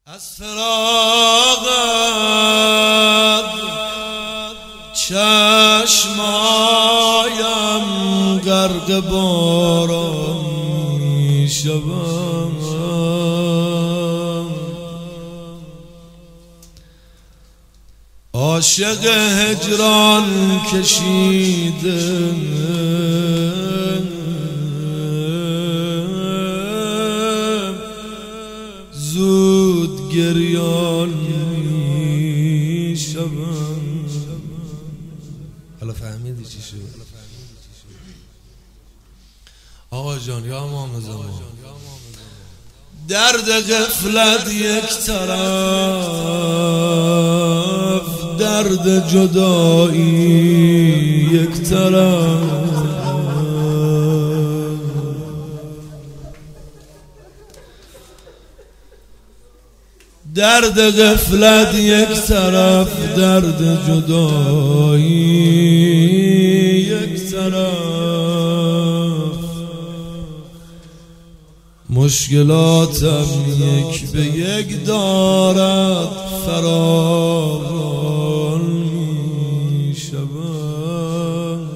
از فراقت چشمایم غرق باران میشوند، عاشق هجران کشیده زود گریان میشوند. حالا فهمیدی چی شد؟ آقا جان یا امام زمان، درد غفلت یک طرف، درد جدایی یک طرف، درد غفلت یک طرف، درد جدایی یک طرف، مشکلاتم یک به یک دارد فراوان می شود.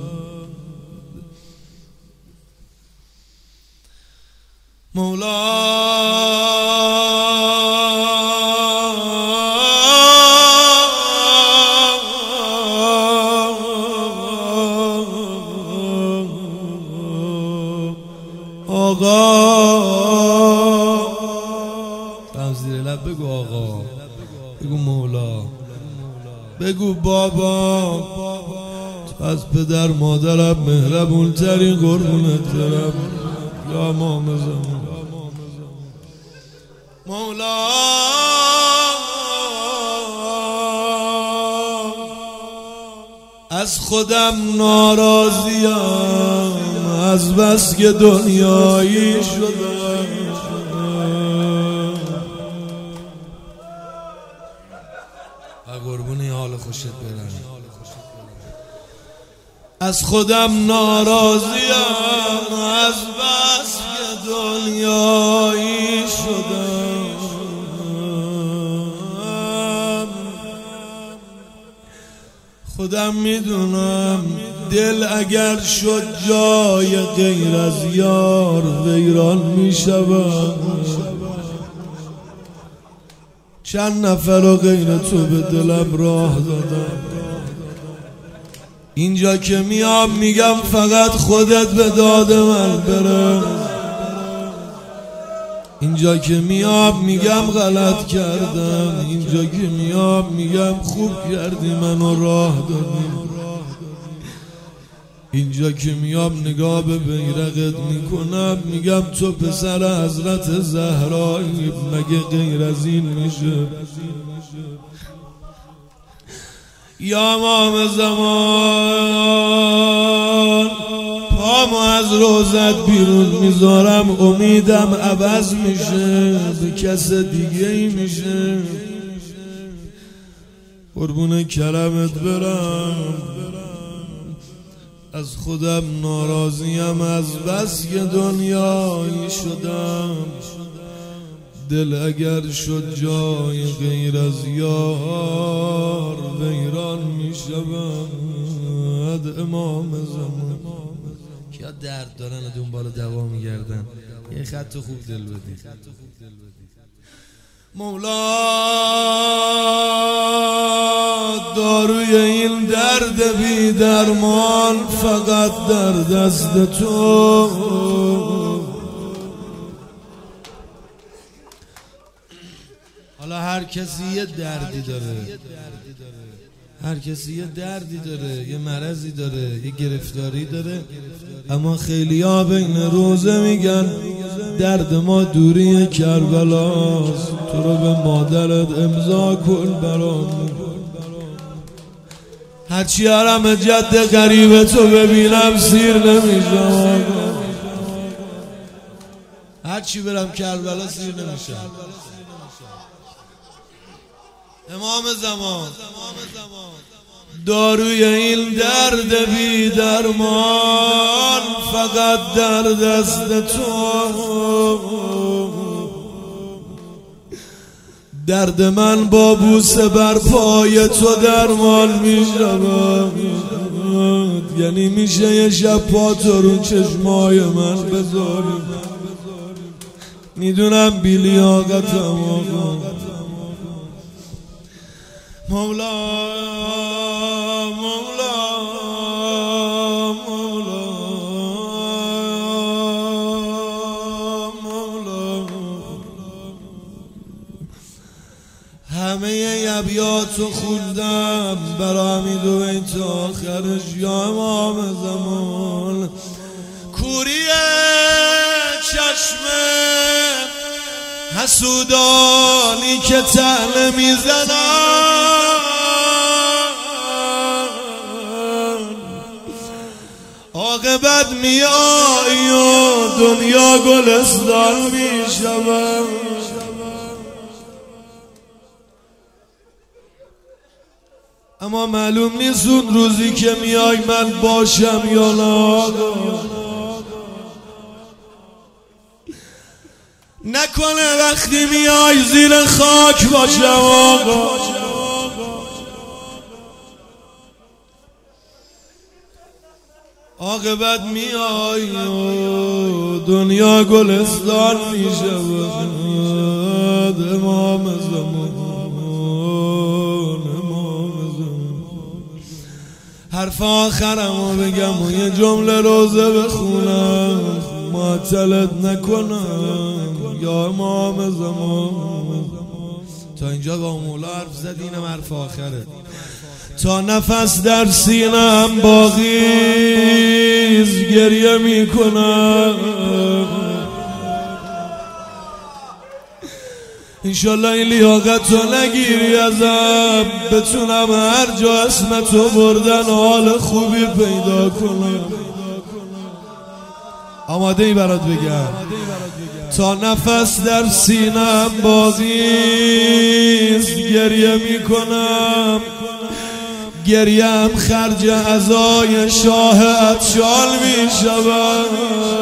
مولا آقا، زیر لب بگو آقا، بگو مولا، بگو بابا، تو از پدر مادرم مهربون ترین، قربونت برم یا امام زمان. مولا از خودم ناراضیم، از بس که دنیایی شدم، قربونی حال خوشت برم. از خودم ناراضیم، از بس که دنیایی شدم، خودم میدونم دل اگر شد جای غیر از یار ویران میشود. چند نفر و غیر تو به دلم راه دادم، اینجا که میام میگم فقط خودت به داد من برس، اینجا که میام میگم غلط کردم، اینجا که میام میگم خوب کردی منو راه دادی، اینجا که میام نگاه به بیرقت میکنم میگم تو پسر حضرت زهرایی، مگه غیر از این میشه؟ یا امام زمان، پامو از روزت بیرون میذارم، امیدم عوض میشه به کس دیگه ای میشه. قربون کرمت برم، از خودم ناراضیم، از بس که دنیایی شدم، دل اگر شد جای غیر از یار ویران می شود. امام زمان کیا درد دارن و دنبال دوا می گردن، یه خط خوب دل بدی. مولا داروی این درد بی درمان فقط در دست تو، حالا هر کسی یه دردی داره، هر کسی یه دردی داره، یه مرضی داره، یه گرفتاری داره، اما خیلی ها بین روزه میگن درد ما دوری کربلاست، تو رو به مادرت امضا کن برام. هرچی حرم جد غریب تو ببینم سیر نمیشم، هرچی برم کربلا سیر نمیشم. امام زمان داروی این درد بی درمان فقط در دست تو. درد من با بوسه بر پای تو درمان میشود. یعنی میشه یه شب پا تو رو چشمای من بذاری. میدونم بی لیاقتم آقا مولا مولا مولا مولا. همه ابیاتو خوندم برا امید و بیت آخرش یا امام زمان. کوری چشم حسودانی که طعنه میزنن، عاقبت میایی و دنیا گلستان میشود. اما معلوم نیست اون روزی که میای من باشم یا نه. نکنه وقتی میای زیر خاک باشم آقا. عاقبت میای و دنیا گلستان میشود. امام زمان امام زمان. حرف آخرمو بگم و یه جمله روزه بخونم معطلت نکنم یا امام زمان. تا اینجا با مولا حرف زدینم، حرف آخره. تا نفس در سینم باقیز گریه میکنم. انشالله این لیاقتو نگیری ازم، بتونم هر جا اسمتو بردن حال خوبی پیدا کنم. آماده ای برات بگم. تا نفس در سینم باقیست گریه میکنم. گریم خرج عزای شاه اطشال میشود.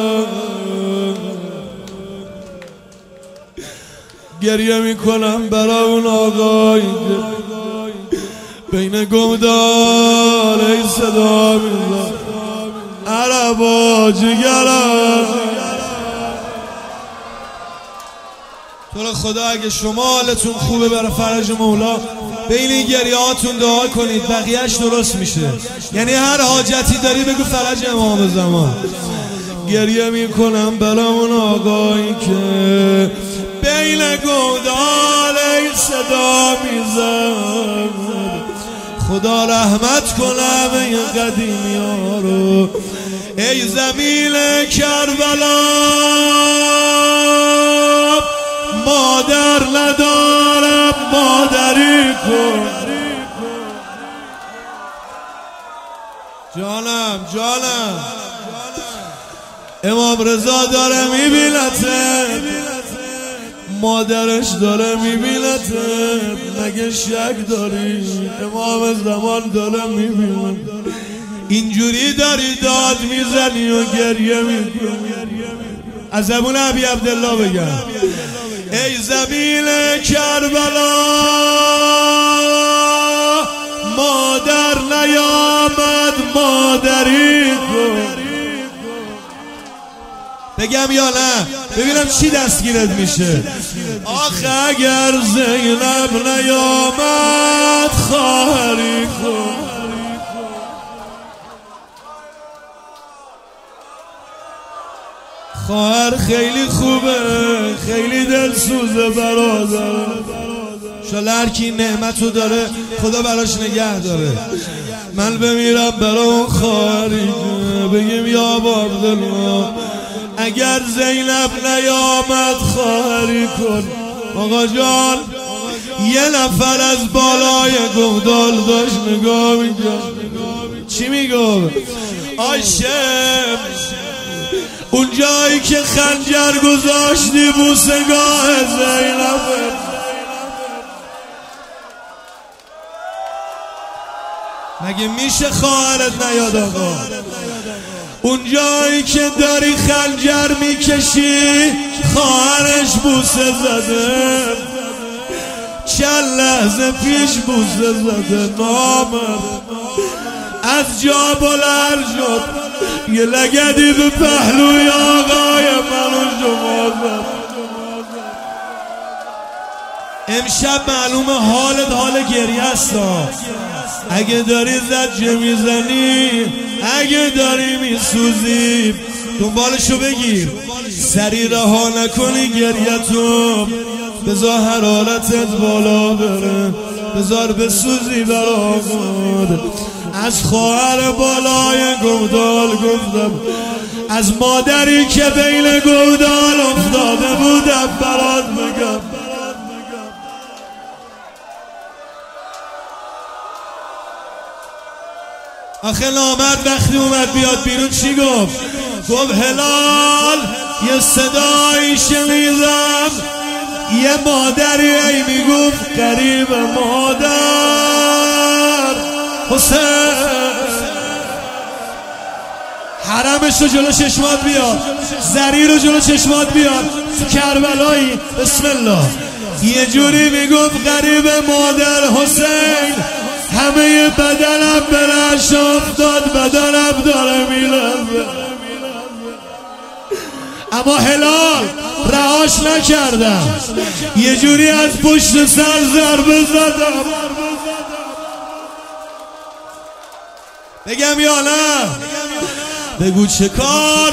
گریه میکنم برای اون آقایی که بین گمدار ای صدا میزن عربا جگرم. تو رو خدا اگه شما حالتون خوبه برای فرج مولا بین این گریه هاتون دعا کنید، بقیهش درست میشه. یعنی هر حاجتی داری بگو فرج امام زمان. گریه میکنم برای اون آقایی که بین گودال ای صدا میزن. خدا رحمت کنم این قدیمی ها رو. ای زمین کربلا مادر ندارم مادری کن. جانم جانم امام رضا داره میبینته، مادرش داره میبینته، مگه شک داری؟ امام زمان داره میبینه. اینجوری داری داد میزنی و گریه میکنی. از زبون ابی عبدالله بگم ای زمین کربلا مادر نیامد مادری کن. بگم یا نه؟ ببینم چی دستگیرت میشه. آخه اگر زینب نیامد خواهری کن. خواهر خیلی خوبه، خیلی دلسوزه برادر. انشالله هر کی نعمتو داره خدا براش نگه داره. من بمیرم برای اون خواهری بگیم یا عبدالله اگر زینب نیامد خواهری کن. آقا جان یه نفر از بالای گودال داشت نگاه میکرد. چی میگم؟ آشم اون جایی که خنجر گذاشتی بوسگاه زینب. مگه میشه خواهرت نیاد آقا؟ اون جایی که داری خنجر میکشی خواهرش بوسه زده. چند لحظه پیش بوسه زده نامرد از جا بلند شد یه لگدی به پهلوی آقای منو شما زد. امشب معلومه حالت حال گریه است. اگه داری زجه میزنی، اگه داری میسوزی، دنبالشو بگیر، سری رها نکنی گریتو، بذار حرارتت بالا بره، بذار بسوزی برامون. از خواهر بالای گودال گفتم، از مادری که بین گودال افتاده بودم برات بگم. آخه نامرد وقتی اومد بیاد بیرون چی گفت؟ گفت هلال یه صدایی شنیدم، یه مادری ای میگفت قریب مادر حسین. حرمش رو جلو چشمات بیاد، زری رو جلو چشمات بیاد، تو کربلایی بسم الله یه جوری میگفت قریب مادر حسین. همه بدنم برش افتاد، بدنم داره میلرزه، اما هلال رهاش نکردم، یه جوری از پشت سر ضربه زدم. بگم یا نه؟ بگو چه کار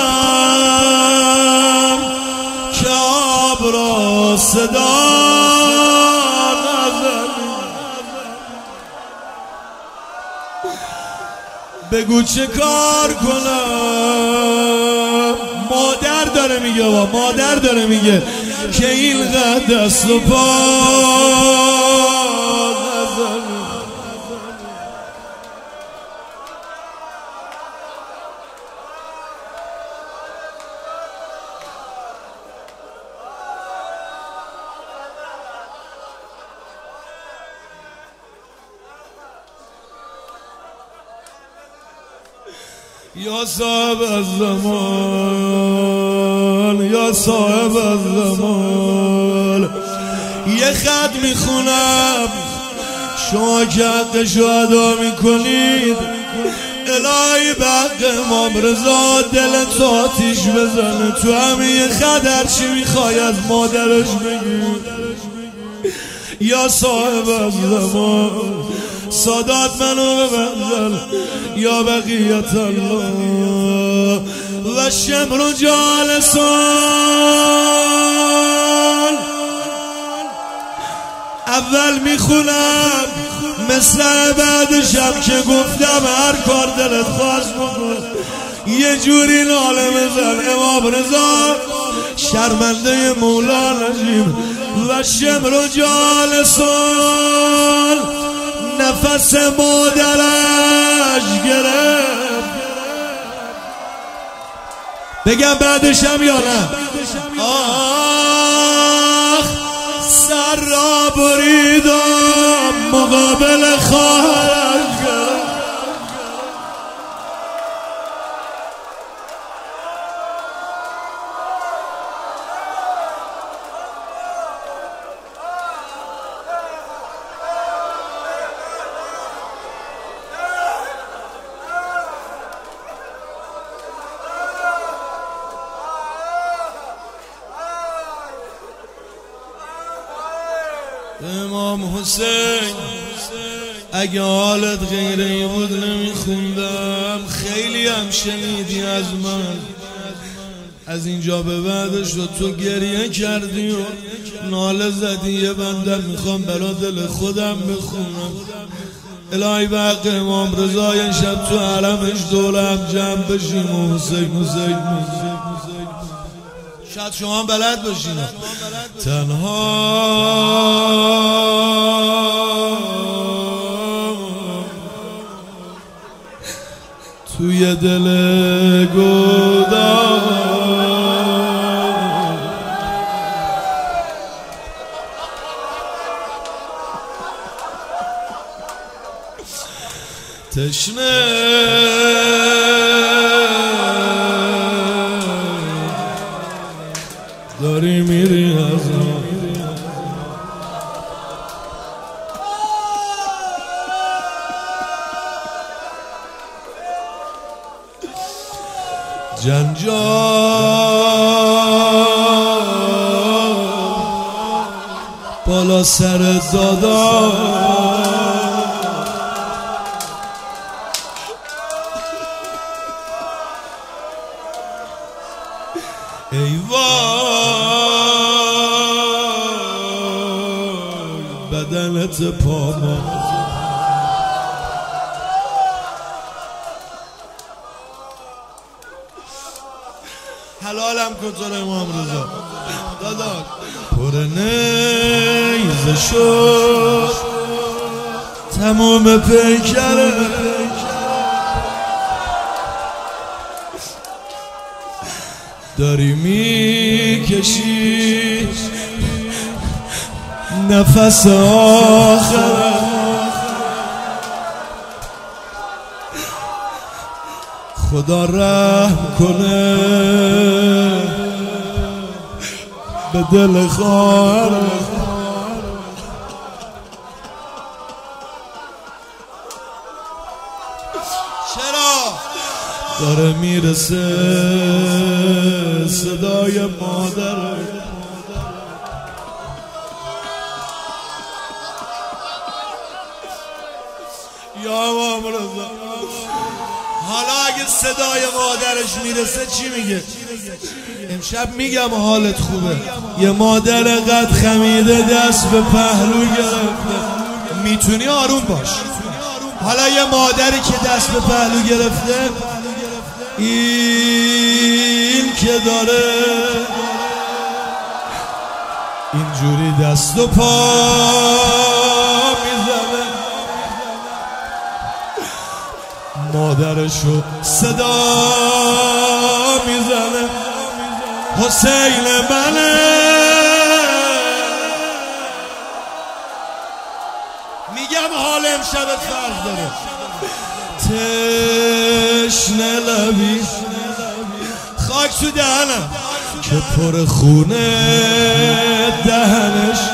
کنم که آب را صدا نزنی. بگو چه کار کنم. مادر داره میگه، مادر داره میگه که اینقدر دست و پا نزنی. یا صاحب الزمان، یا صاحب الزمان، یه خط میخونم، شما که حقشو ادا میکنید، الهی به حق امام رضا دلت آتیش بزنه. تو همین یه خط هرچی میخوای از مادرش بگید. یا صاحب الزمان، سادات منو ببندل، یا بقیت الله و شمر جالسان. اول میخونم مثل بعدشم که گفتم هر کار دلت خواست بکن. یه جوری ناله بزن امام رضا شرمنده مولا نجیم. و شمر جالسان، نفس مادرش گرفت. بگم بعدشم یا نه؟ آخ سر را بریدم مقابل خواهرش گرفت. امام حسین اگه حالت غیره بود نمیخوندم. خیلی هم شنیدی از من، از اینجا به بعدش رو تو گریه کردی و ناله زدی. یه بنده میخوام برا دل خودم بخونم. الهی به حق امام رضا این شب تو حرمش دولم جمع بشیم و حسین شاید شما بلد باشین. تنها توی دل گودال تشنه داری میری از جنجال بالا سر دادا ای وای بدنت پاما حلالم کن تو رو امام رضا دادا پر نیزه شد تموم پیکره داری میکشی نفس آخر خدا رحم کنه به دل خواهر چرا داره میرسه صدای مادر یا امام رضا حالا اگه صدای مادرش میرسه چی میگه؟ امشب میگم حالت خوبه یه مادر قد خمیده دست به پهلو گرفته میتونی آروم باش حالا یه مادری که دست به پهلو گرفته این که داره اینجوری دست و پا میزنه مادرشو صدا میزنه حسین منه میگم حال امشبت فرق داره تشنه لبی خاک تو دهنم که پر خونه دهنش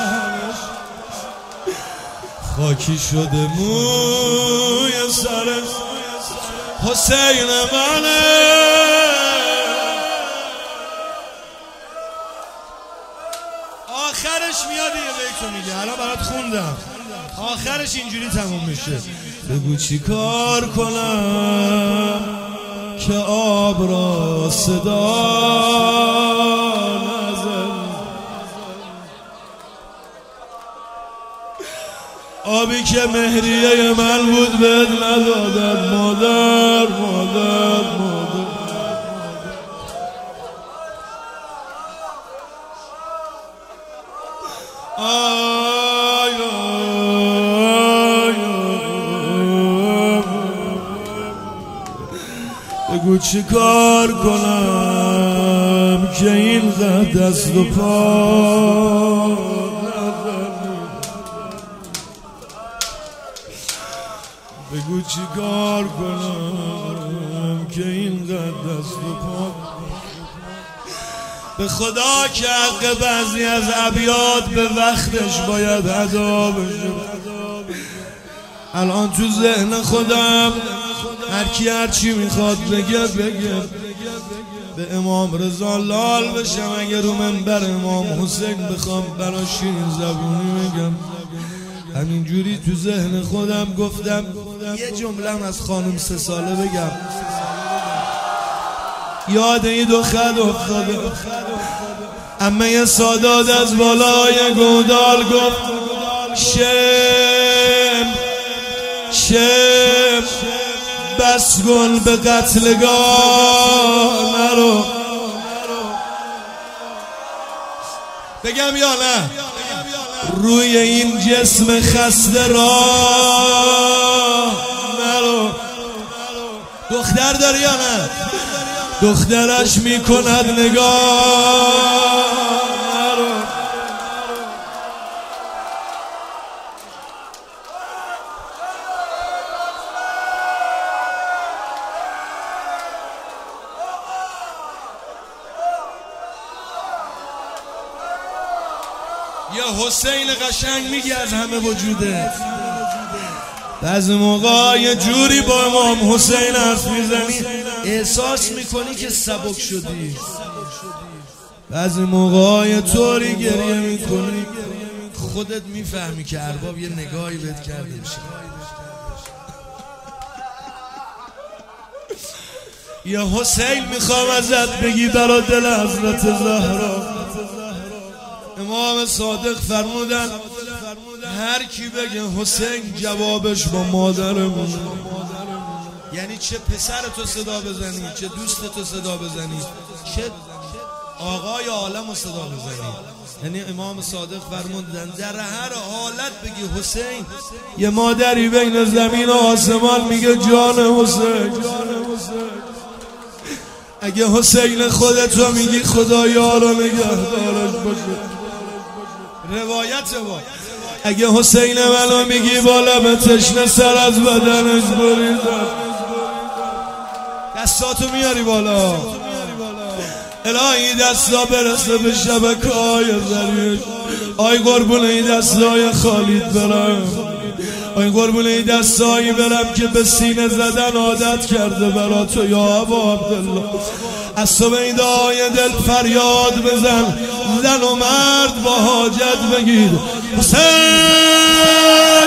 خاکی شده موی سرش حسین منه آخرش میاد یه بیتو میگه الان برات خوندم آخرش اینجوری تموم میشه بگو چی کار کنم که آب را صدا نزن آبی که مهریه من بود بهت ندادن مادر مادر مادر بگو چی کار کنم که اینقدر دست و پا بگو چی کار کنم که اینقدر دست و پا به خدا که حق بعضی از ابیات به وقتش باید ادا بشه الان تو ذهن خودم هر کی هر چی میخواد بگه به امام رضا لال بشم اگر رو منبر امام حسین بخوام برا شیرین زبونی میگم همینجوری تو ذهن خودم گفتم یه جملم از خانم 3 ساله بگم یاد این دو خد افتاده امه سادات از بالای گودال گفت شم بس گل به قتلگاه نرو بگم یا نه روی این جسم خسته راه نرو دختر داری یا نه دخترش میکند نگاه نرو یه حسین قشنگ میگی از همه وجوده بعضی موقع یه جوری با امام حسین حرف میزنی احساس میکنی که سبک شدی. بعضی موقعای طوری گریه میکنی خودت میفهمی که ارباب یه نگاهی بهت کرده میشه. یا حسین میخوام ازت بگی برا دل حضرت زهرا. امام صادق فرمودن هر کی بگه حسین جوابش با مادرمون. یعنی چه پسر تو صدا بزنی، چه دوست تو صدا بزنی، چه آقای عالم رو صدا بزنی. یعنی امام صادق فرمودن در هر حالت بگی حسین. یه مادری بین زمین و آسمان میگه جان حسین. اگه حسین خودتو میگی خدایا رو نگهدارش باشه. روایت با اگه حسین منو میگی بالا به تشنه سر از بدنش بریزم. دستاتو میاری بالا الهی دستا برسه به شبکه‌های زریش. آی قربون این دستای خالید برم. آی قربون این دستایی برم که به سینه زدن عادت کرده برا تو یا ابا عبدالله. از تو به این دعای دل فریاد بزن. زن و مرد با حاجت بگید حسین.